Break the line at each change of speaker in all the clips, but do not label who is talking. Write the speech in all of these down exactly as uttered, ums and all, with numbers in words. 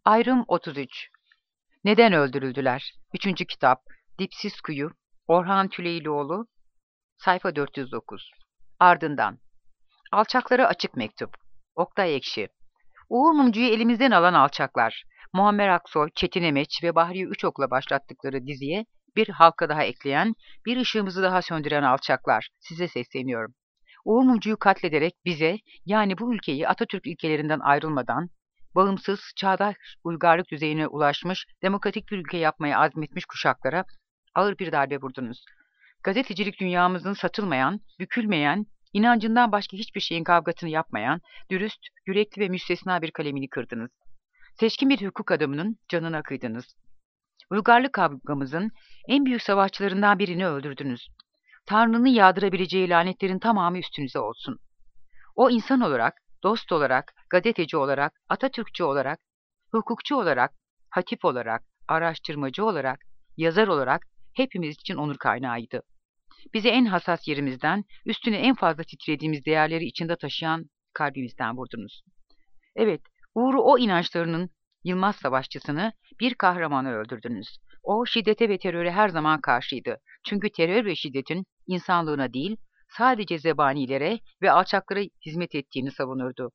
Ayrım otuz üç. Neden öldürüldüler? Üçüncü kitap. Dipsiz Kuyu. Orhan Tüleylioğlu. Sayfa dört yüz dokuz. Ardından. Alçaklara açık mektup. Oktay Ekşi. Uğur Mumcu'yu elimizden alan alçaklar. Muammer Aksoy, Çetin Emeç ve Bahriye Üçok'la başlattıkları diziye bir halka daha ekleyen, bir ışığımızı daha söndüren alçaklar. Size sesleniyorum. Uğur Mumcu'yu katlederek bize, yani bu ülkeyi Atatürk ilkelerinden ayrılmadan, bağımsız, çağdaş uygarlık düzeyine ulaşmış, demokratik bir ülke yapmaya azmetmiş kuşaklara ağır bir darbe vurdunuz. Gazetecilik dünyamızın satılmayan, bükülmeyen, inancından başka hiçbir şeyin kavgasını yapmayan, dürüst, yürekli ve müstesna bir kalemini kırdınız. Seçkin bir hukuk adamının canına kıydınız. Uygarlık kavgamızın en büyük savaşçılarından birini öldürdünüz. Tanrı'nın yağdırabileceği lanetlerin tamamı üstünüze olsun. O insan olarak, dost olarak, gazeteci olarak, Atatürkçü olarak, hukukçu olarak, hatip olarak, araştırmacı olarak, yazar olarak hepimiz için onur kaynağıydı. Bizi en hassas yerimizden, üstüne en fazla titrediğimiz değerleri içinde taşıyan kalbimizden vurdunuz. Evet, uğru o inançlarının Yılmaz savaşçısını, bir kahramanı öldürdünüz. O şiddete ve teröre her zaman karşıydı. Çünkü terör ve şiddetin insanlığına değil, sadece zebanilere ve alçaklara hizmet ettiğini savunurdu.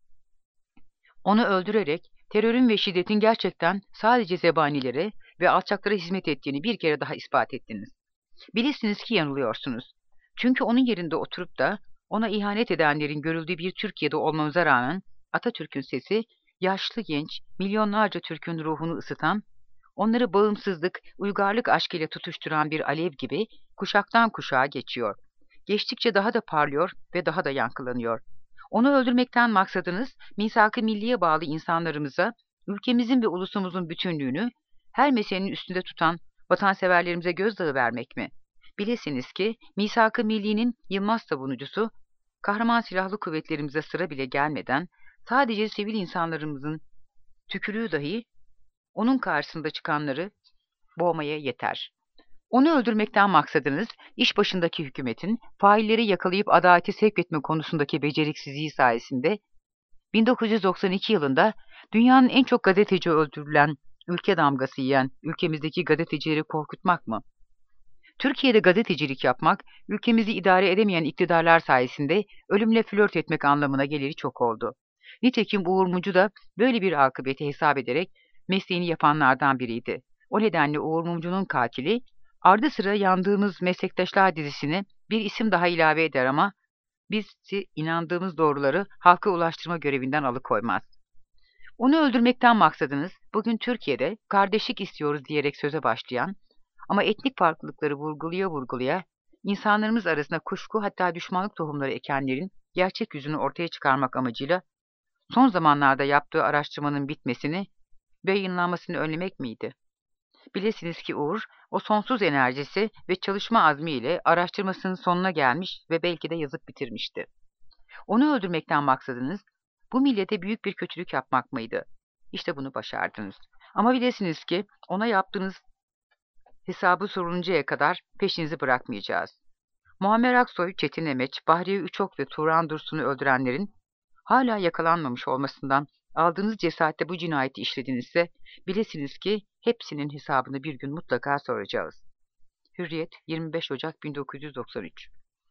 Onu öldürerek terörün ve şiddetin gerçekten sadece zebanilere ve alçaklara hizmet ettiğini bir kere daha ispat ettiniz. Bilirsiniz ki yanılıyorsunuz. Çünkü onun yerinde oturup da ona ihanet edenlerin görüldüğü bir Türkiye'de olmamıza rağmen Atatürk'ün sesi, yaşlı genç, milyonlarca Türk'ün ruhunu ısıtan, onları bağımsızlık, uygarlık aşkıyla tutuşturan bir alev gibi kuşaktan kuşağa geçiyor. Geçtikçe daha da parlıyor ve daha da yankılanıyor. Onu öldürmekten maksadınız, misak-ı milliye bağlı insanlarımıza, ülkemizin ve ulusumuzun bütünlüğünü her meselenin üstünde tutan vatanseverlerimize gözdağı vermek mi? Bilesiniz ki misak-ı millinin Yılmaz savunucusu, kahraman silahlı kuvvetlerimize sıra bile gelmeden, sadece sivil insanlarımızın tükürüğü dahi onun karşısında çıkanları boğmaya yeter. Onu öldürmekten maksadınız, iş başındaki hükümetin failleri yakalayıp adalete sevk etme konusundaki beceriksizliği sayesinde bin dokuz yüz doksan iki yılında dünyanın en çok gazeteci öldürülen, ülke damgası yiyen ülkemizdeki gazetecileri korkutmak mı? Türkiye'de gazetecilik yapmak, ülkemizi idare edemeyen iktidarlar sayesinde ölümle flört etmek anlamına geliri çok oldu. Nitekim Uğur Mumcu da böyle bir akıbeti hesap ederek mesleğini yapanlardan biriydi. O nedenle Uğur Mumcu'nun katili, ardı sıra yandığımız meslektaşlar dizisine bir isim daha ilave eder ama bizi inandığımız doğruları halka ulaştırma görevinden alıkoymaz. Onu öldürmekten maksadınız, bugün Türkiye'de kardeşlik istiyoruz diyerek söze başlayan ama etnik farklılıkları vurgulaya vurgulaya insanlarımız arasında kuşku hatta düşmanlık tohumları ekenlerin gerçek yüzünü ortaya çıkarmak amacıyla son zamanlarda yaptığı araştırmanın bitmesini ve yayınlanmasını önlemek miydi? Bilesiniz ki Uğur, o sonsuz enerjisi ve çalışma azmiyle araştırmasının sonuna gelmiş ve belki de yazıp bitirmişti. Onu öldürmekten maksadınız, bu millete büyük bir kötülük yapmak mıydı? İşte bunu başardınız. Ama bilesiniz ki ona yaptığınız hesabı soruluncaya kadar peşinizi bırakmayacağız. Muammer Aksoy, Çetin Emeç, Bahriye Üçok ve Turan Dursun'u öldürenlerin hala yakalanmamış olmasından aldığınız cesaretle bu cinayeti işledinizse bilesiniz ki hepsinin hesabını bir gün mutlaka soracağız. Hürriyet, yirmi beş Ocak bin dokuz yüz doksan üç.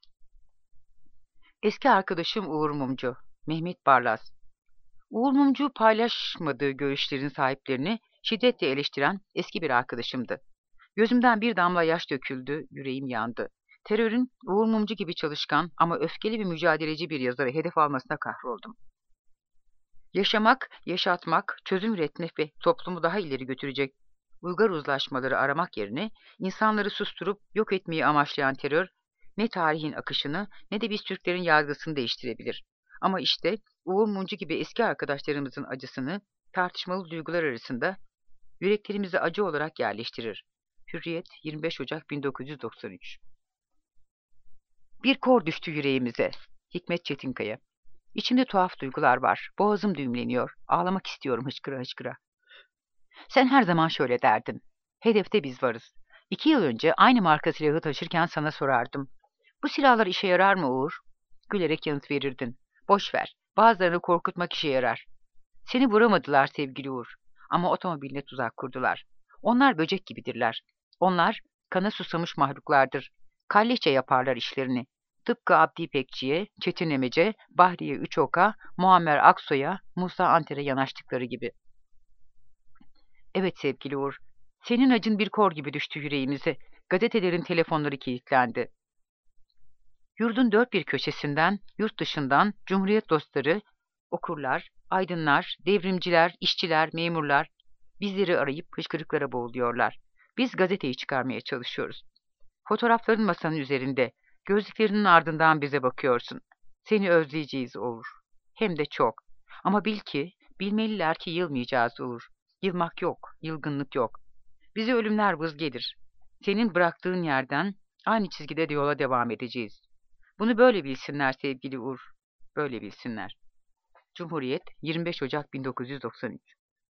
Eski arkadaşım Uğur Mumcu, Mehmet Barlas. Uğur Mumcu paylaşmadığı görüşlerin sahiplerini şiddetle eleştiren eski bir arkadaşımdı. Gözümden bir damla yaş döküldü, yüreğim yandı. Terörün Uğur Mumcu gibi çalışkan ama öfkeli bir mücadeleci bir yazarı hedef almasına kahroldum. Yaşamak, yaşatmak, çözüm üretmek ve toplumu daha ileri götürecek uygar uzlaşmaları aramak yerine insanları susturup yok etmeyi amaçlayan terör ne tarihin akışını ne de biz Türklerin yargısını değiştirebilir. Ama işte Uğur Mumcu gibi eski arkadaşlarımızın acısını tartışmalı duygular arasında yüreklerimize acı olarak yerleştirir. Hürriyet, yirmi beş Ocak bin dokuz yüz doksan üç. Bir kor düştü yüreğimize. Hikmet Çetinkaya. İçimde tuhaf duygular var. Boğazım düğümleniyor. Ağlamak istiyorum hıçkıra hıçkıra. Sen her zaman şöyle derdin. Hedefte biz varız. İki yıl önce aynı marka silahı taşırken sana sorardım. Bu silahlar işe yarar mı Uğur? Gülerek yanıt verirdin. Boş ver. Bazılarını korkutmak işe yarar. Seni vuramadılar sevgili Uğur. Ama otomobiline tuzak kurdular. Onlar böcek gibidirler. Onlar kana susamış mahluklardır. Kalleşçe yaparlar işlerini. Tıpkı Abdi İpekçi'ye, Çetin Emece, Bahriye Üçok'a, Muammer Aksoy'a, Musa Anter'e yanaştıkları gibi. Evet sevgili Uğur, senin acın bir kor gibi düştü yüreğimize. Gazetelerin telefonları kilitlendi. Yurdun dört bir köşesinden, yurt dışından, Cumhuriyet dostları, okurlar, aydınlar, devrimciler, işçiler, memurlar bizleri arayıp hıçkırıklara boğuluyorlar. Biz gazeteyi çıkarmaya çalışıyoruz. Fotoğrafların masanın üzerinde, gözlüklerinin ardından bize bakıyorsun. Seni özleyeceğiz Uğur. Hem de çok. Ama bil ki, bilmeliler ki yılmayacağız Uğur. Yılmak yok, yılgınlık yok. Bize ölümler vız gelir. Senin bıraktığın yerden aynı çizgide de yola devam edeceğiz. Bunu böyle bilsinler sevgili Uğur. Böyle bilsinler. Cumhuriyet yirmi beş Ocak bin dokuz yüz doksan üç.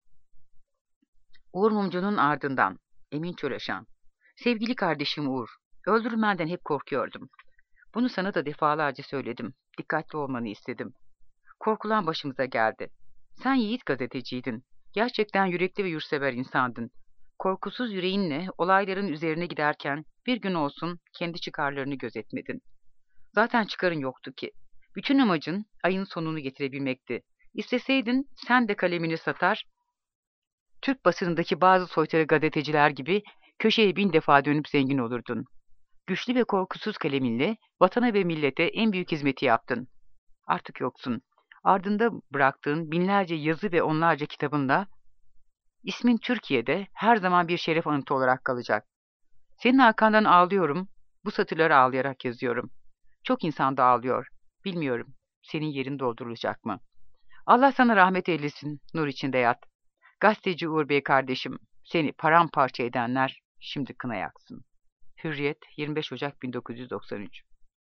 Uğur Mumcu'nun ardından Emin Çöreşan. Sevgili kardeşim Uğur, öldürülmenden hep korkuyordum. Bunu sana da defalarca söyledim. Dikkatli olmanı istedim. Korkulan başımıza geldi. Sen yiğit gazeteciydin. Gerçekten yürekli ve yurtsever insandın. Korkusuz yüreğinle olayların üzerine giderken bir gün olsun kendi çıkarlarını gözetmedin. Zaten çıkarın yoktu ki. Bütün amacın ayın sonunu getirebilmekti. İsteseydin sen de kalemini satar, Türk basınındaki bazı soytarı gazeteciler gibi köşeye bin defa dönüp zengin olurdun. Güçlü ve korkusuz kaleminle vatana ve millete en büyük hizmeti yaptın. Artık yoksun. Ardında bıraktığın binlerce yazı ve onlarca kitabınla ismin Türkiye'de her zaman bir şeref anıtı olarak kalacak. Senin arkandan ağlıyorum, bu satırları ağlayarak yazıyorum. Çok insan da ağlıyor. Bilmiyorum, senin yerin doldurulacak mı? Allah sana rahmet eylesin, nur içinde yat. Gazeteci Uğur Bey kardeşim, seni paramparça edenler şimdi kına yaksın. Hürriyet yirmi beş Ocak bin dokuz yüz doksan üç.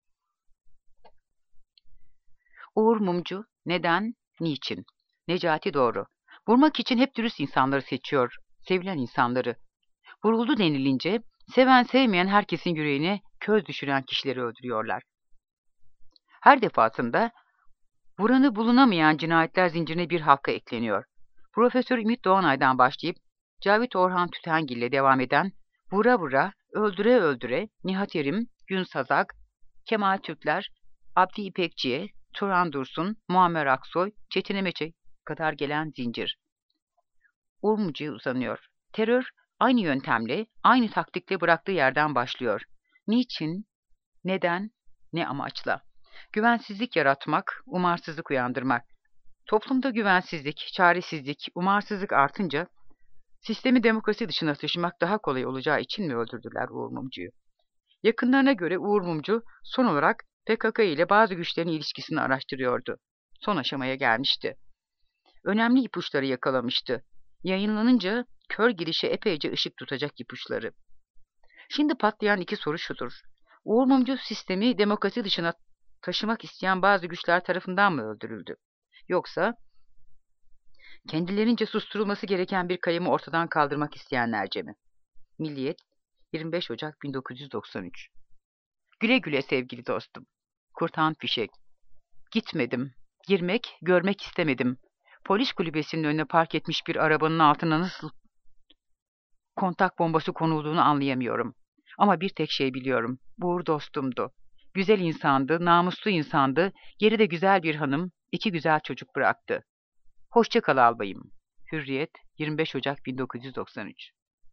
Uğur Mumcu, neden, niçin? Necati Doğru. Vurmak için hep dürüst insanları seçiyor, sevilen insanları. Vuruldu denilince, seven sevmeyen herkesin yüreğine köz düşüren kişileri öldürüyorlar. Her defasında vuranı bulunamayan cinayetler zincirine bir halka ekleniyor. Profesör Ümit Doğanay'dan başlayıp Cavit Orhan Tütengil ile devam eden vura vura, öldüre öldüre Nihat Erim, Gün Sazak, Kemal Türkler, Abdi İpekçi'ye, Turan Dursun, Muammer Aksoy, Çetin Emeç'e kadar gelen zincir. Uğur Mumcu'ya uzanıyor. Terör aynı yöntemle, aynı taktikle bıraktığı yerden başlıyor. Niçin, neden, ne amaçla? Güvensizlik yaratmak, umarsızlık uyandırmak. Toplumda güvensizlik, çaresizlik, umarsızlık artınca sistemi demokrasi dışına taşımak daha kolay olacağı için mi öldürdüler Uğur Mumcu'yu? Yakınlarına göre Uğur Mumcu son olarak P K K ile bazı güçlerin ilişkisini araştırıyordu. Son aşamaya gelmişti. Önemli ipuçları yakalamıştı. Yayınlanınca kör girişe epeyce ışık tutacak ipuçları. Şimdi patlayan iki soru şudur. Uğur Mumcu sistemi demokrasi dışına taşımak isteyen bazı güçler tarafından mı öldürüldü? Yoksa kendilerince susturulması gereken bir kalemi ortadan kaldırmak isteyenlerce mi? Milliyet yirmi beş Ocak bin dokuz yüz doksan üç. Güle güle sevgili dostum. Kurtan Fişek. Gitmedim. Girmek, görmek istemedim. Polis kulübesinin önüne park etmiş bir arabanın altına nasıl kontak bombası konulduğunu anlayamıyorum. Ama bir tek şey biliyorum. Uğur dostumdu. Güzel insandı, namuslu insandı, geride güzel bir hanım, iki güzel çocuk bıraktı. Hoşça kal albayım. Hürriyet yirmi beş Ocak bin dokuz yüz doksan üç.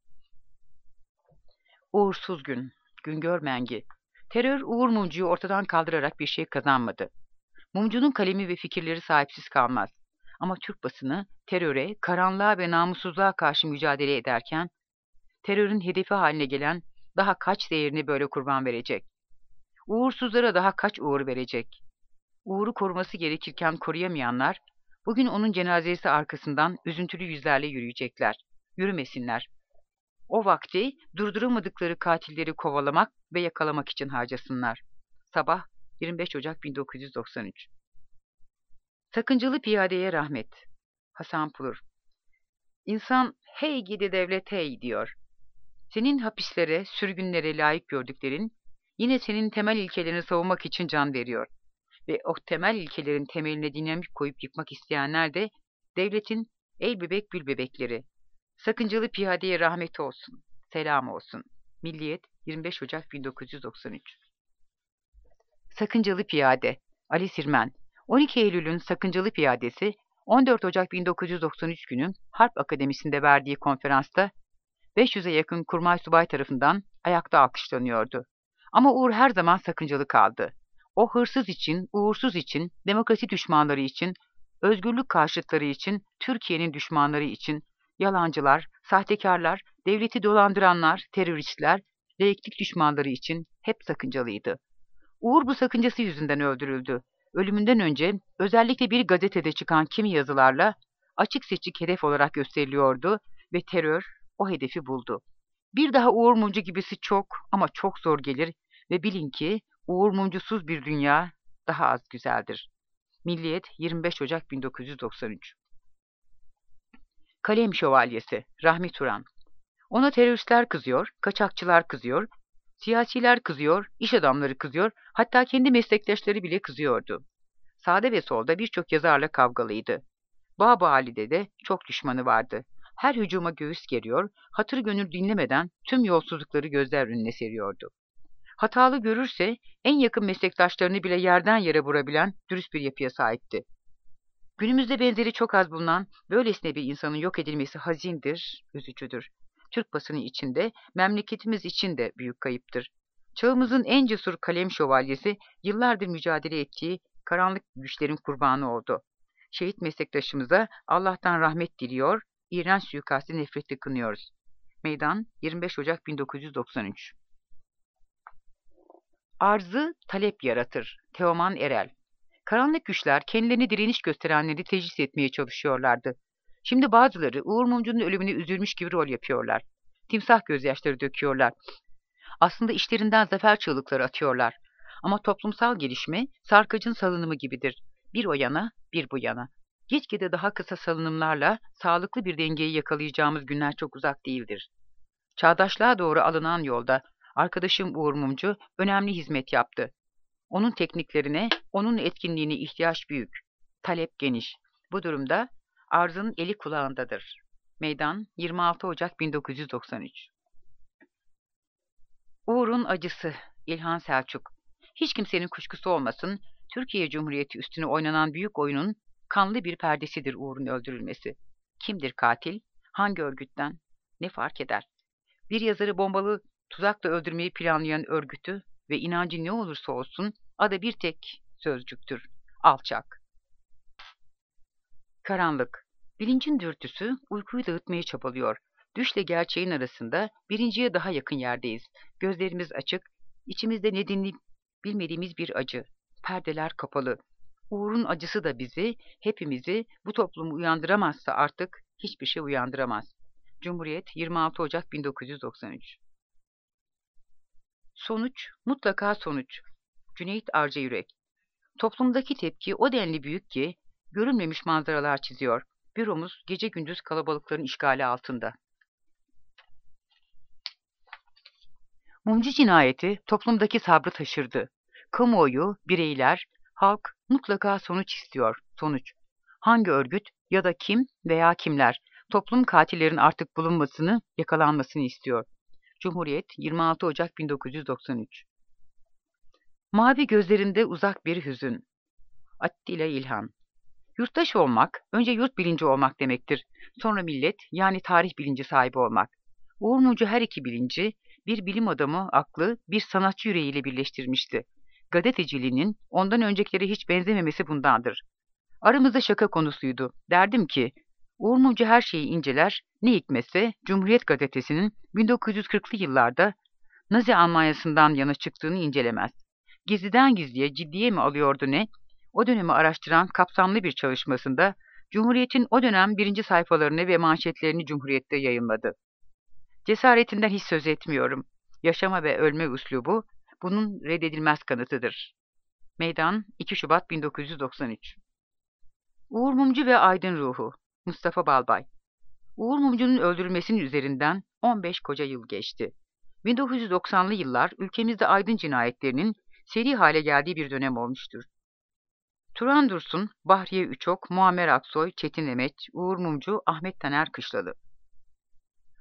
Uğursuz gün, Güngör Mengi. Terör Uğur Mumcu'yu ortadan kaldırarak bir şey kazanmadı. Mumcu'nun kalemi ve fikirleri sahipsiz kalmaz. Ama Türk basını teröre, karanlığa ve namussuzluğa karşı mücadele ederken, terörün hedefi haline gelen daha kaç değerini böyle kurban verecek? Uğursuzlara daha kaç uğur verecek? Uğur'u koruması gerekirken koruyamayanlar, bugün onun cenazesi arkasından üzüntülü yüzlerle yürüyecekler. Yürümesinler. O vakti durduramadıkları katilleri kovalamak ve yakalamak için harcasınlar. Sabah yirmi beş Ocak bin dokuz yüz doksan üç. Sakıncalı piyadeye rahmet. Hasan Pulur. İnsan hey gidi devlet hey diyor. Senin hapislere, sürgünlere layık gördüklerin yine senin temel ilkelerini savunmak için can veriyor. Ve o temel ilkelerin temeline dinamik koyup yıkmak isteyenler de devletin el bebek gül bebekleri. Sakıncalı piyadeye rahmet olsun, selam olsun. Milliyet, yirmi beş Ocak bin dokuz yüz doksan üç. Sakıncalı Piyade, Ali Sirmen, on iki Eylül'ün Sakıncalı Piyadesi, on dört Ocak bin dokuz yüz doksan üç günü Harp Akademisi'nde verdiği konferansta beş yüze yakın kurmay subay tarafından ayakta alkışlanıyordu. Ama Uğur her zaman sakıncalı kaldı. O hırsız için, uğursuz için, demokrasi düşmanları için, özgürlük karşıtları için, Türkiye'nin düşmanları için, yalancılar, sahtekarlar, devleti dolandıranlar, teröristler, laiklik düşmanları için hep sakıncalıydı. Uğur bu sakıncası yüzünden öldürüldü. Ölümünden önce özellikle bir gazetede çıkan kimi yazılarla açık seçik hedef olarak gösteriliyordu ve terör o hedefi buldu. Bir daha Uğur Mumcu gibisi çok ama çok zor gelir ve bilin ki Uğur Mumcusuz bir dünya daha az güzeldir. Milliyet, yirmi beş Ocak bin dokuz yüz doksan üç. Kalem Şövalyesi Rahmi Turan. Ona teröristler kızıyor, kaçakçılar kızıyor, siyasiler kızıyor, iş adamları kızıyor, hatta kendi meslektaşları bile kızıyordu. Sağda ve solda birçok yazarla kavgalıydı. Babali'de de çok düşmanı vardı. Her hücuma göğüs geriyor, hatır gönül dinlemeden tüm yolsuzlukları gözler önüne seriyordu. Hatalı görürse en yakın meslektaşlarını bile yerden yere vurabilen dürüst bir yapıya sahipti. Günümüzde benzeri çok az bulunan böylesine bir insanın yok edilmesi hazindir, üzücüdür. Türk basını içinde, memleketimiz için de büyük kayıptır. Çağımızın en cesur kalem şövalyesi yıllardır mücadele ettiği karanlık güçlerin kurbanı oldu. Şehit meslektaşımıza Allah'tan rahmet diliyor, iğrenç suikasti nefretle kınıyoruz. Meydan, yirmi beş Ocak bin dokuz yüz doksan üç. Arzı talep yaratır. Teoman Erel. Karanlık güçler kendilerini direniş gösterenleri teclis etmeye çalışıyorlardı. Şimdi bazıları Uğur Mumcu'nun ölümüne üzülmüş gibi rol yapıyorlar. Timsah gözyaşları döküyorlar. Aslında işlerinden zafer çığlıkları atıyorlar. Ama toplumsal gelişme sarkacın salınımı gibidir. Bir o yana, bir bu yana. Gitgide daha kısa salınımlarla sağlıklı bir dengeyi yakalayacağımız günler çok uzak değildir. Çağdaşlığa doğru alınan yolda arkadaşım Uğur Mumcu önemli hizmet yaptı. Onun tekniklerine, onun etkinliğine ihtiyaç büyük. Talep geniş. Bu durumda arzın eli kulağındadır. Meydan, yirmi altı Ocak bin dokuz yüz doksan üç. Uğur'un acısı, İlhan Selçuk. Hiç kimsenin kuşkusu olmasın, Türkiye Cumhuriyeti üstüne oynanan büyük oyunun kanlı bir perdesidir Uğur'un öldürülmesi. Kimdir katil? Hangi örgütten? Ne fark eder? Bir yazarı bombalı tuzakla öldürmeyi planlayan örgütü ve inancı ne olursa olsun adı bir tek sözcüktür. Alçak. Karanlık. Bilincin dürtüsü uykuyu dağıtmaya çabalıyor. Düşle gerçeğin arasında birinciye daha yakın yerdeyiz. Gözlerimiz açık, içimizde nedenini bilmediğimiz bir acı. Perdeler kapalı. Uğur'un acısı da bizi, hepimizi bu toplumu uyandıramazsa artık hiçbir şey uyandıramaz. Cumhuriyet, yirmi altı Ocak bin dokuz yüz doksan üç. Sonuç, mutlaka sonuç. Cüneyt Arcayürek. Toplumdaki tepki o denli büyük ki, görülmemiş manzaralar çiziyor. Büromuz gece gündüz kalabalıkların işgali altında. Mumcu cinayeti toplumdaki sabrı taşırdı. Kamuoyu, bireyler, halk mutlaka sonuç istiyor. Sonuç. Hangi örgüt ya da kim veya kimler toplum katillerin artık bulunmasını, yakalanmasını istiyor. Cumhuriyet, yirmi altı Ocak bin dokuz yüz doksan üç. Mavi gözlerinde uzak bir hüzün. Attila İlhan. Yurttaş olmak, önce yurt bilinci olmak demektir. Sonra millet, yani tarih bilinci sahibi olmak. Uğur Mumcu her iki bilinci, bir bilim adamı aklı, bir sanatçı yüreğiyle birleştirmişti. Gazeteciliğinin ondan öncekilere hiç benzememesi bundandır. Aramızda şaka konusuydu. Derdim ki, Uğur Mumcu her şeyi inceler, ne hikmetse Cumhuriyet Gazetesi'nin bin dokuz yüz kırklı yıllarda Nazi Almanyası'ndan yana çıktığını incelemez. Gizliden gizliye ciddiye mi alıyordu ne? O dönemi araştıran kapsamlı bir çalışmasında Cumhuriyet'in o dönem birinci sayfalarını ve manşetlerini Cumhuriyet'te yayınladı. Cesaretinden hiç söz etmiyorum. Yaşama ve ölme üslubu bunun reddedilmez kanıtıdır. Meydan, iki Şubat bin dokuz yüz doksan üç. Uğur Mumcu ve Aydın Ruhu. Mustafa Balbay. Uğur Mumcu'nun öldürülmesinin üzerinden on beş koca yıl geçti. bin dokuz yüz doksanlı yıllar ülkemizde aydın cinayetlerinin seri hale geldiği bir dönem olmuştur. Turan Dursun, Bahriye Üçok, Muammer Aksoy, Çetin Emet, Uğur Mumcu, Ahmet Taner Kışlalı.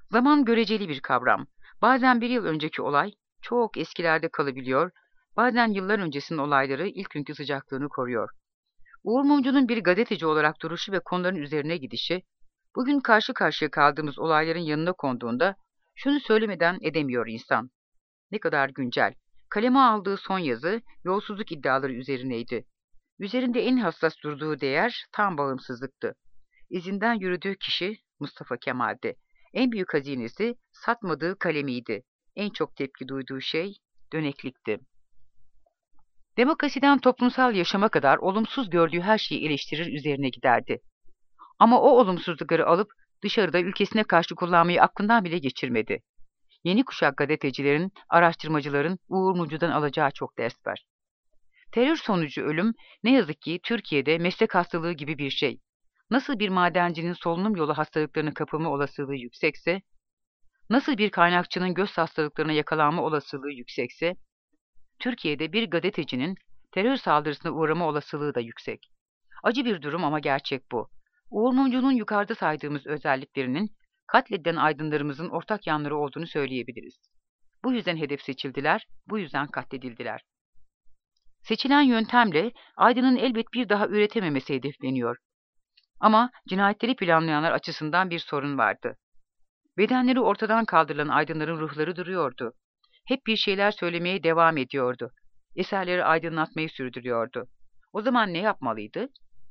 Zaman göreceli bir kavram. Bazen bir yıl önceki olay çok eskilerde kalabiliyor, bazen yıllar öncesinin olayları ilk günkü sıcaklığını koruyor. Uğur Mumcu'nun bir gazeteci olarak duruşu ve konuların üzerine gidişi, bugün karşı karşıya kaldığımız olayların yanına konduğunda şunu söylemeden edemiyor insan. Ne kadar güncel. Kaleme aldığı son yazı yolsuzluk iddiaları üzerineydi. Üzerinde en hassas durduğu değer tam bağımsızlıktı. İzinden yürüdüğü kişi Mustafa Kemal'di. En büyük hazinesi satmadığı kalemiydi. En çok tepki duyduğu şey döneklikti. Demokrasiden toplumsal yaşama kadar olumsuz gördüğü her şeyi eleştirir üzerine giderdi. Ama o olumsuzlukları alıp dışarıda ülkesine karşı kullanmayı aklından bile geçirmedi. Yeni kuşak gazetecilerin, araştırmacıların Uğur Mumcu'dan alacağı çok ders var. Terör sonucu ölüm ne yazık ki Türkiye'de meslek hastalığı gibi bir şey. Nasıl bir madencinin solunum yolu hastalıklarına kapılma olasılığı yüksekse, nasıl bir kaynakçının göz hastalıklarına yakalanma olasılığı yüksekse, Türkiye'de bir gazetecinin terör saldırısına uğrama olasılığı da yüksek. Acı bir durum ama gerçek bu. Uğur Mumcu'nun yukarıda saydığımız özelliklerinin katledilen aydınlarımızın ortak yanları olduğunu söyleyebiliriz. Bu yüzden hedef seçildiler, bu yüzden katledildiler. Seçilen yöntemle aydının elbet bir daha üretememesi hedefleniyor. Ama cinayetleri planlayanlar açısından bir sorun vardı. Bedenleri ortadan kaldırılan aydınların ruhları duruyordu. Hep bir şeyler söylemeye devam ediyordu. Eserleri aydınlatmayı sürdürüyordu. O zaman ne yapmalıydı?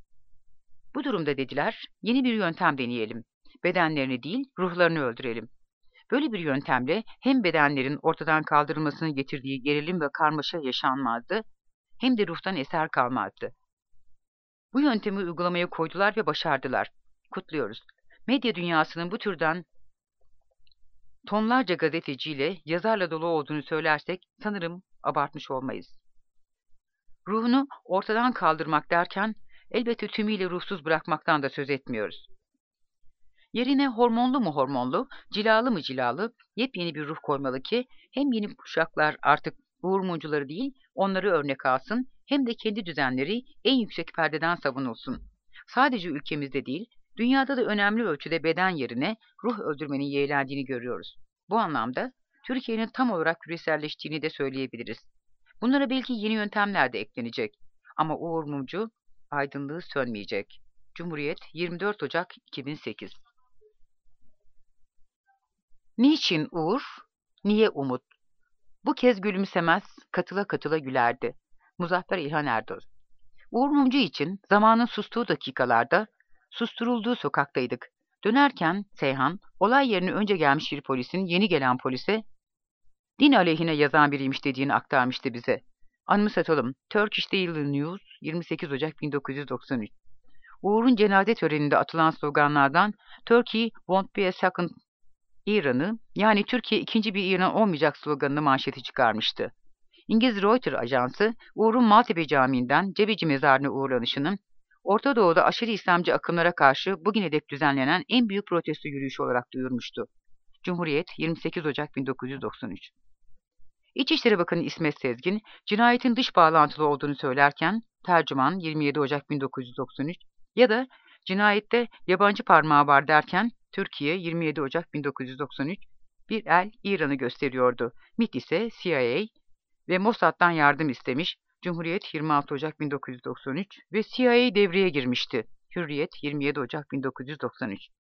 Bu durumda dediler, yeni bir yöntem deneyelim. Bedenlerini değil, ruhlarını öldürelim. Böyle bir yöntemle hem bedenlerin ortadan kaldırılmasının getirdiği gerilim ve karmaşa yaşanmazdı, hem de ruhtan eser kalmazdı. Bu yöntemi uygulamaya koydular ve başardılar. Kutluyoruz. Medya dünyasının bu türden tonlarca gazeteciyle, yazarla dolu olduğunu söylersek sanırım abartmış olmayız. Ruhunu ortadan kaldırmak derken elbette tümüyle ruhsuz bırakmaktan da söz etmiyoruz. Yerine hormonlu mu hormonlu, cilalı mı cilalı, yepyeni bir ruh koymalı ki hem yeni kuşaklar artık Uğur Mumcuları değil, onları örnek alsın, hem de kendi düzenleri en yüksek perdeden savunulsun. Sadece ülkemizde değil, dünyada da önemli ölçüde beden yerine ruh öldürmenin yeğlendiğini görüyoruz. Bu anlamda Türkiye'nin tam olarak küreselleştiğini de söyleyebiliriz. Bunlara belki yeni yöntemler de eklenecek. Ama Uğur Mumcu aydınlığı sönmeyecek. Cumhuriyet yirmi dört Ocak iki bin sekiz. Niçin Uğur? Niye umut? Bu kez gülümsemez, katıla katıla gülerdi. Muzaffer İlhan Erdoğan. Uğur Mumcu için zamanın sustuğu dakikalarda, susturulduğu sokaktaydık. Dönerken Seyhan, olay yerine önce gelmiş bir polisin yeni gelen polise din aleyhine yazan biriymiş dediğini aktarmıştı bize. Anımsatalım. Turkish Daily News yirmi sekiz Ocak bin dokuz yüz doksan üç. Uğur'un cenaze töreninde atılan sloganlardan Turkey won't be a second İran'ı, yani Türkiye ikinci bir İran olmayacak sloganını manşeti çıkarmıştı. İngiliz Reuters ajansı, Uğur'un Maltepe Camii'nden Cebeci Mezarı'na uğurlanışının, Orta Doğu'da aşırı İslamcı akımlara karşı bugüne dek düzenlenen en büyük protesto yürüyüşü olarak duyurmuştu. Cumhuriyet yirmi sekiz Ocak bin dokuz yüz doksan üç. İçişleri Bakanı İsmet Sezgin, cinayetin dış bağlantılı olduğunu söylerken, tercüman yirmi yedi Ocak bin dokuz yüz doksan üç ya da cinayette yabancı parmağı var derken, Türkiye yirmi yedi Ocak bin dokuz yüz doksan üç bir el İran'ı gösteriyordu. M İ T ise C I A ve Mossad'dan yardım istemiş. Cumhuriyet yirmi altı Ocak bin dokuz yüz doksan üç ve C I A devreye girmişti. Hürriyet yirmi yedi Ocak bin dokuz yüz doksan üç.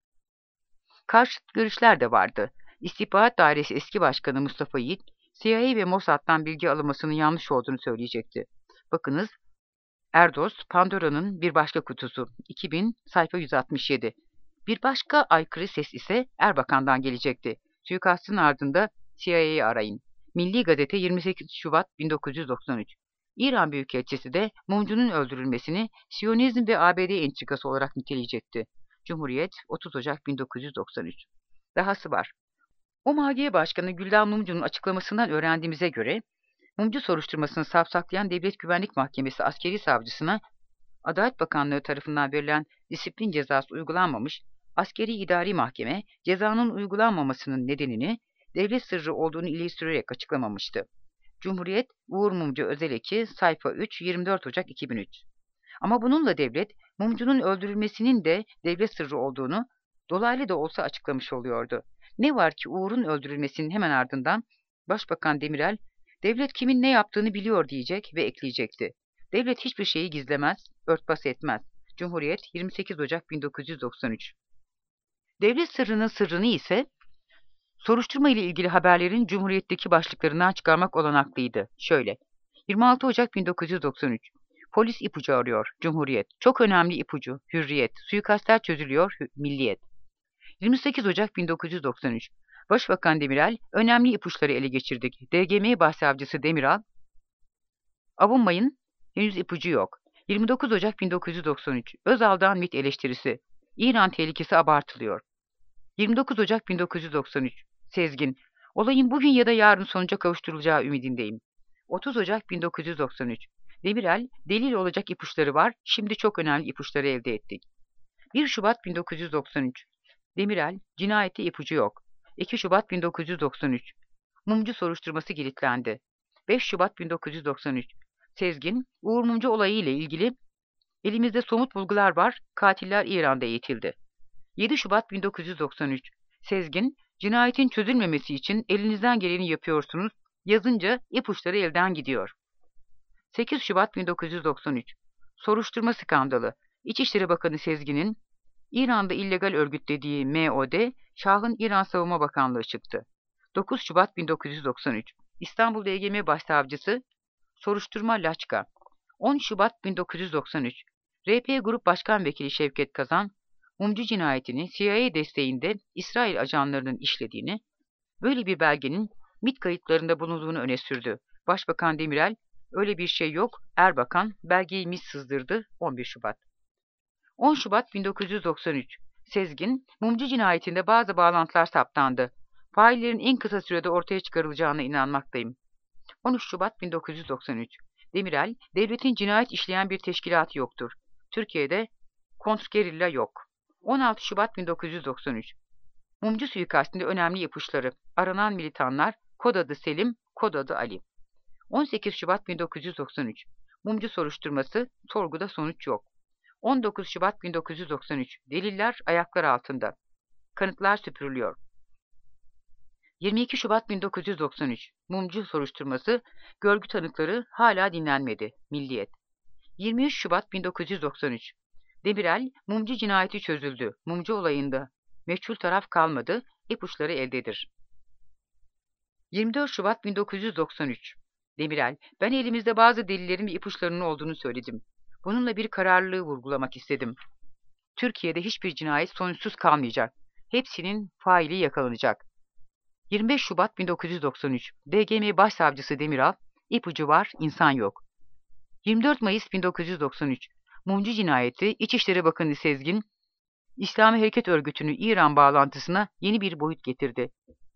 Karşıt görüşler de vardı. İstihbarat Dairesi eski başkanı Mustafa Yiğit, C I A ve Mossad'dan bilgi alınmasının yanlış olduğunu söyleyecekti. Bakınız, Erdos, Pandora'nın bir başka kutusu, iki bin sayfa yüz altmış yedi. Bir başka aykırı ses ise Erbakan'dan gelecekti. Suikastın ardında C I A'yı arayın. Milli Gazete yirmi sekiz Şubat bin dokuz yüz doksan üç. İran Büyükelçisi de Mumcu'nun öldürülmesini Siyonizm ve A B D entrikası olarak niteleyecekti. Cumhuriyet otuz Ocak bin dokuz yüz doksan üç. Dahası var. O M G Başkanı Gülden Mumcu'nun açıklamasından öğrendiğimize göre, Mumcu soruşturmasını savsaklayan Devlet Güvenlik Mahkemesi askeri savcısına Adalet Bakanlığı tarafından verilen disiplin cezası uygulanmamış, askeri idari mahkeme cezanın uygulanmamasının nedenini devlet sırrı olduğunu ileri sürerek açıklamamıştı. Cumhuriyet Uğur Mumcu Özeleki sayfa üç yirmi dört Ocak iki bin üç. Ama bununla devlet Mumcu'nun öldürülmesinin de devlet sırrı olduğunu Dolaylı da olsa açıklamış oluyordu. Ne var ki Uğur'un öldürülmesinin hemen ardından Başbakan Demirel, devlet kimin ne yaptığını biliyor diyecek ve ekleyecekti. Devlet hiçbir şeyi gizlemez, örtbas etmez. Cumhuriyet yirmi sekiz Ocak bin dokuz yüz doksan üç. Devlet sırrının sırrını ise soruşturma ile ilgili haberlerin Cumhuriyet'teki başlıklarından çıkarmak olanaklıydı. Şöyle, yirmi altı Ocak bin dokuz yüz doksan üç. Polis ipucu arıyor. Cumhuriyet. Çok önemli ipucu. Hürriyet. Suikastler çözülüyor. Hü- Milliyet. yirmi sekiz Ocak bin dokuz yüz doksan üç. Başbakan Demirel, önemli ipuçları ele geçirdik. D G M Başsavcısı Demiral, avunmayın, henüz ipucu yok. yirmi dokuz Ocak bin dokuz yüz doksan üç. Özal'dan MİT eleştirisi. İran tehlikesi abartılıyor. yirmi dokuz Ocak bin dokuz yüz doksan üç. Sezgin, olayın bugün ya da yarın sonuca kavuşturulacağı ümidindeyim. otuz Ocak bin dokuz yüz doksan üç. Demirel, delil olacak ipuçları var, şimdi çok önemli ipuçları elde ettik. bir Şubat bin dokuz yüz doksan üç. Demirel, cinayette ipucu yok. iki Şubat bin dokuz yüz doksan üç. Mumcu soruşturması kilitlendi. beş Şubat bin dokuz yüz doksan üç. Sezgin, Uğur Mumcu olayı ile ilgili elimizde somut bulgular var, katiller İran'da eğitildi. yedi Şubat bin dokuz yüz doksan üç. Sezgin, cinayetin çözülmemesi için elinizden geleni yapıyorsunuz, yazınca ipuçları elden gidiyor. sekiz Şubat bin dokuz yüz doksan üç. Soruşturma skandalı. İçişleri Bakanı Sezgin'in İran'da illegal örgüt dediği M O D, Şah'ın İran Savunma Bakanlığı çıktı. dokuz Şubat bin dokuz yüz doksan üç. İstanbul D G M Başsavcısı, soruşturma Laçka. on Şubat bin dokuz yüz doksan üç. R P Grup Başkan Vekili Şevket Kazan, Mumcu cinayetini C I A desteğinde İsrail ajanlarının işlediğini, böyle bir belgenin MİT kayıtlarında bulunduğunu öne sürdü. Başbakan Demirel, öyle bir şey yok, Erbakan belgeyi MİT sızdırdı. on bir Şubat. on Şubat bin dokuz yüz doksan üç. Sezgin, Mumcu cinayetinde bazı bağlantılar saptandı. Faillerin en kısa sürede ortaya çıkarılacağına inanmaktayım. on üç Şubat bin dokuz yüz doksan üç. Demirel, devletin cinayet işleyen bir teşkilatı yoktur. Türkiye'de kontrgerilla yok. on altı Şubat bin dokuz yüz doksan üç. Mumcu suikastinde önemli ipuçları. Aranan militanlar, kod adı Selim, kod adı Ali. on sekiz Şubat bin dokuz yüz doksan üç. Mumcu soruşturması, sorguda sonuç yok. on dokuz Şubat bin dokuz yüz doksan üç. Deliller ayaklar altında. Kanıtlar süpürülüyor. yirmi iki Şubat bin dokuz yüz doksan üç. Mumcu soruşturması, görgü tanıkları hala dinlenmedi. Milliyet. yirmi üç Şubat bin dokuz yüz doksan üç. Demirel, Mumcu cinayeti çözüldü. Mumcu olayında meçhul taraf kalmadı, ipuçları eldedir. yirmi dört Şubat bin dokuz yüz doksan üç. Demirel, ben elimizde bazı delillerin ve ipuçlarının olduğunu söyledim. Bununla bir kararlılığı vurgulamak istedim. Türkiye'de hiçbir cinayet sonuçsuz kalmayacak. Hepsinin faili yakalanacak. yirmi beş Şubat bin dokuz yüz doksan üç. D G M Başsavcısı Demiral, ipucu var, insan yok. yirmi dört Mayıs bin dokuz yüz doksan üç. Mumcu cinayeti, İçişleri Bakanı Sezgin, İslami Hareket Örgütü'nü İran bağlantısına yeni bir boyut getirdi.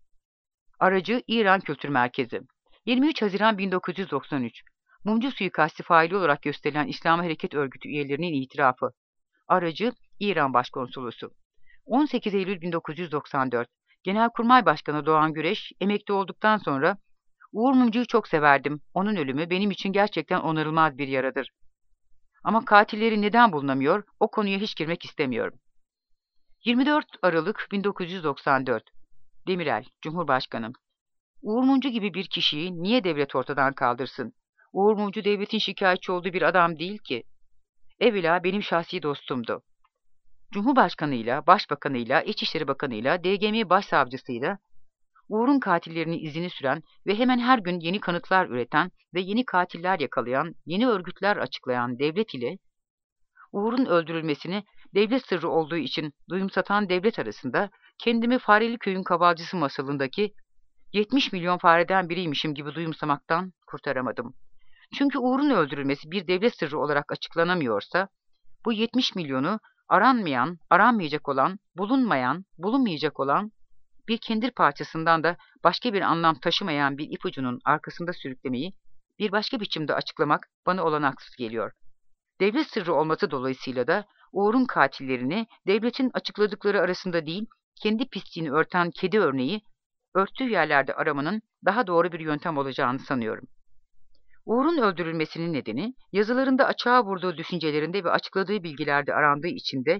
Aracı İran Kültür Merkezi. yirmi üç Haziran bin dokuz yüz doksan üç. Mumcu suikasti faili olarak gösterilen İslami Hareket Örgütü üyelerinin itirafı. Aracı İran Başkonsolosu. on sekiz Eylül bin dokuz yüz doksan dört. Genelkurmay Başkanı Doğan Güreş emekli olduktan sonra Uğur Mumcu'yu çok severdim. Onun ölümü benim için gerçekten onarılmaz bir yaradır. Ama katilleri neden bulunamıyor? O konuya hiç girmek istemiyorum. yirmi dört Aralık bin dokuz yüz doksan dört. Demirel, Cumhurbaşkanı. Uğur Mumcu gibi bir kişiyi niye devlet ortadan kaldırsın? Uğur Mumcu devletin şikayetçi olduğu bir adam değil ki. Evvela benim şahsi dostumdu. Cumhurbaşkanıyla, Başbakanıyla, İçişleri Bakanıyla, D G M Başsavcısıyla Uğur'un katillerinin izini süren ve hemen her gün yeni kanıtlar üreten ve yeni katiller yakalayan, yeni örgütler açıklayan devlet ile Uğur'un öldürülmesini devlet sırrı olduğu için duyumsatan devlet arasında kendimi Fareli Köyün Kavalcısı masalındaki yetmiş milyon fareden biriymişim gibi duyumsamaktan kurtaramadım. Çünkü Uğur'un öldürülmesi bir devlet sırrı olarak açıklanamıyorsa, bu yetmiş milyonu aranmayan, aranmayacak olan, bulunmayan, bulunmayacak olan bir kendir parçasından da başka bir anlam taşımayan bir ipucunun arkasında sürüklemeyi bir başka biçimde açıklamak bana olanaksız geliyor. Devlet sırrı olması dolayısıyla da Uğur'un katillerini devletin açıkladıkları arasında değil, kendi pisliğini örten kedi örneği, örttüğü yerlerde aramanın daha doğru bir yöntem olacağını sanıyorum. Uğur'un öldürülmesinin nedeni, yazılarında açığa vurduğu düşüncelerinde ve açıkladığı bilgilerde arandığı için de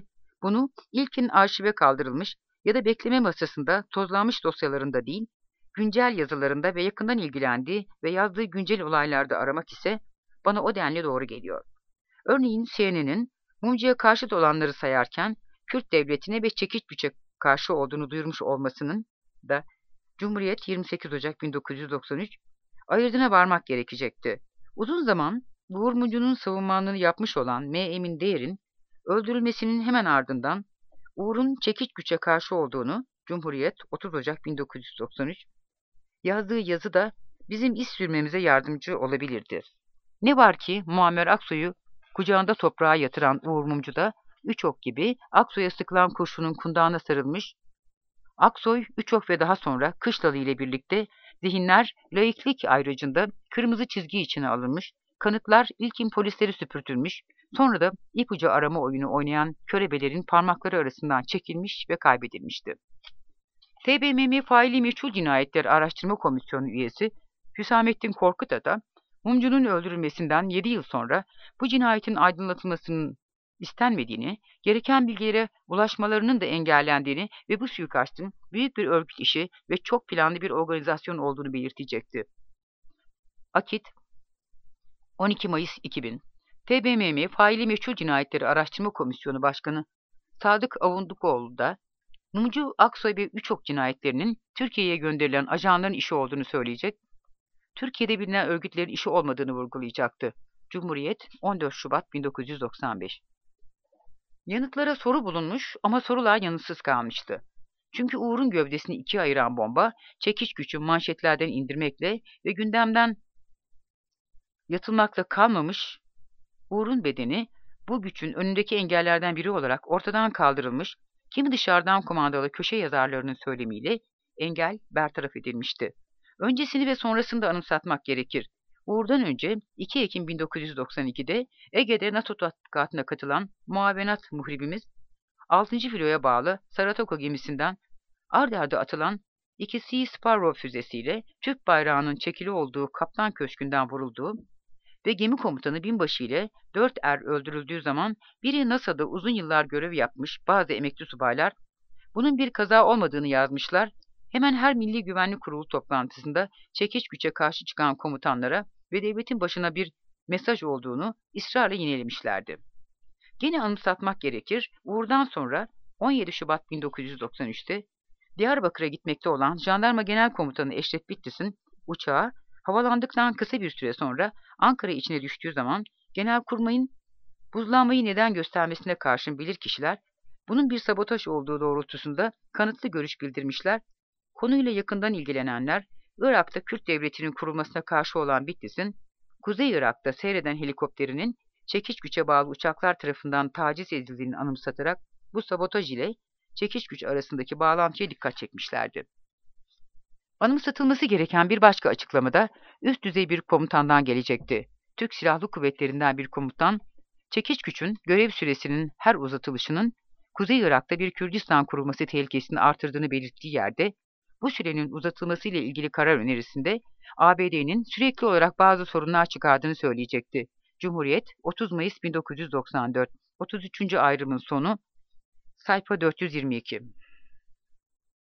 Bunu ilkin arşive kaldırılmış ya da bekleme masasında tozlanmış dosyalarında değil, güncel yazılarında ve yakından ilgilendiği ve yazdığı güncel olaylarda aramak ise bana o denli doğru geliyor. Örneğin C N N'in Mumcu'ya karşıt olanları sayarken Kürt devletine ve çekiç güce karşı olduğunu duyurmuş olmasının da Cumhuriyet yirmi sekiz Ocak bin dokuz yüz doksan üç ayırdına varmak gerekecekti. Uzun zaman Uğur Mumcu'nun savunmanlığını yapmış olan M. Emin Değer'in öldürülmesinin hemen ardından Uğur'un çekiç güce karşı olduğunu Cumhuriyet otuz Ocak bin dokuz yüz doksan üç yazdığı yazı da bizim iz sürmemize yardımcı olabilirdi. Ne var ki Muammer Aksoy'u kucağında toprağa yatıran Uğur Mumcu da üç ok gibi Aksoy'a sıkılan kurşunun kundağına sarılmış. Aksoy, üç ok ve daha sonra Kışlalı ile birlikte zihinler laiklik ayrıcında kırmızı çizgi içine alınmış, kanıtlar ilkin polisleri süpürtülmüş, sonra da ipucu arama oyunu oynayan körebelerin parmakları arasından çekilmiş ve kaybedilmişti. T B M M Faili Meçhul Cinayetler Araştırma Komisyonu üyesi Hüsamettin Korkut'a da Mumcu'nun öldürülmesinden yedi yıl sonra bu cinayetin aydınlatılmasının istenmediğini, gereken bilgilere ulaşmalarının da engellendiğini ve bu suikastın büyük bir örgüt işi ve çok planlı bir organizasyon olduğunu belirtecekti. Akit, on iki Mayıs iki bin. T B M M Faili Meçhul Cinayetleri Araştırma Komisyonu Başkanı Sadık Avundukoğlu da Mumcu, Aksoy ve Üçok cinayetlerinin Türkiye'ye gönderilen ajanların işi olduğunu söyleyecek, Türkiye'de bilinen örgütlerin işi olmadığını vurgulayacaktı. Cumhuriyet on dört Şubat bin dokuz yüz doksan beş. Yanıtlara soru bulunmuş ama sorular yanıtsız kalmıştı. Çünkü Uğur'un gövdesini ikiye ayıran bomba, çekiç gücü manşetlerden indirmekle ve gündemden yatılmakla kalmamış, Uğur'un bedeni bu gücün önündeki engellerden biri olarak ortadan kaldırılmış, kimi dışarıdan kumandalı köşe yazarlarının söylemiyle engel bertaraf edilmişti. Öncesini ve sonrasını da anımsatmak gerekir. Uğur'dan önce iki Ekim bin dokuz yüz doksan iki'de Ege'de NATO tatbikatına katılan muavenat muhribimiz altıncı filoya bağlı Saratoga gemisinden ard arda atılan iki Sea Sparrow füzesiyle Türk bayrağının çekili olduğu Kaptan Köşkü'nden vurulduğu ve gemi komutanı binbaşı ile dört er öldürüldüğü zaman biri NASA'da uzun yıllar görev yapmış bazı emekli subaylar bunun bir kaza olmadığını yazmışlar. Hemen her Milli Güvenlik Kurulu toplantısında çekiç güce karşı çıkan komutanlara ve devletin başına bir mesaj olduğunu ısrarla yinelemişlerdi. Gene anımsatmak gerekir, Uğur'dan sonra on yedi Şubat bin dokuz yüz doksan üç'te Diyarbakır'a gitmekte olan Jandarma Genel Komutanı Eşref Bitlis'in uçağı havalandıktan kısa bir süre sonra Ankara içine düştüğü zaman Genelkurmay'ın buzlanmayı neden göstermesine karşın bilirkişiler, bunun bir sabotaj olduğu doğrultusunda kanıtlı görüş bildirmişler. Konuyla yakından ilgilenenler, Irak'ta Kürt devletinin kurulmasına karşı olan Bitlis'in, Kuzey Irak'ta seyreden helikopterinin çekiç güce bağlı uçaklar tarafından taciz edildiğini anımsatarak bu sabotaj ile çekiç güç arasındaki bağlantıya dikkat çekmişlerdi. Anımsatılması gereken bir başka açıklamada üst düzey bir komutandan gelecekti. Türk Silahlı Kuvvetlerinden bir komutan, çekiç gücün görev süresinin her uzatılışının Kuzey Irak'ta bir Kürdistan kurulması tehlikesini artırdığını belirttiği yerde, bu sürenin uzatılması ile ilgili karar önerisinde A B D'nin sürekli olarak bazı sorunlar çıkardığını söyleyecekti. Cumhuriyet otuz Mayıs bin dokuz yüz doksan dört, otuz üçüncü ayrımın sonu, sayfa dört yüz yirmi iki.